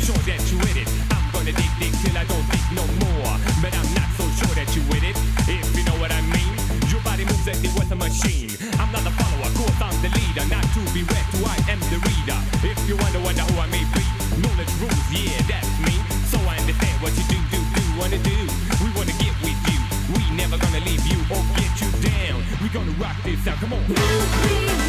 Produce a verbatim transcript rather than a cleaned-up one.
sure that you with it. I'm gonna dig, dig till I don't dig no more. But I'm not so sure that you with it. If you know what I mean. Your body moves as if it was a machine. I'm not a follower, course I'm the leader. Not to be read to, I am the reader. If you wonder, wonder who I may be. Knowledge rules, yeah, that's me. So I understand what you do, do, do, wanna do. We wanna get with you. We never gonna leave you or get you down. We gonna rock this out, come on.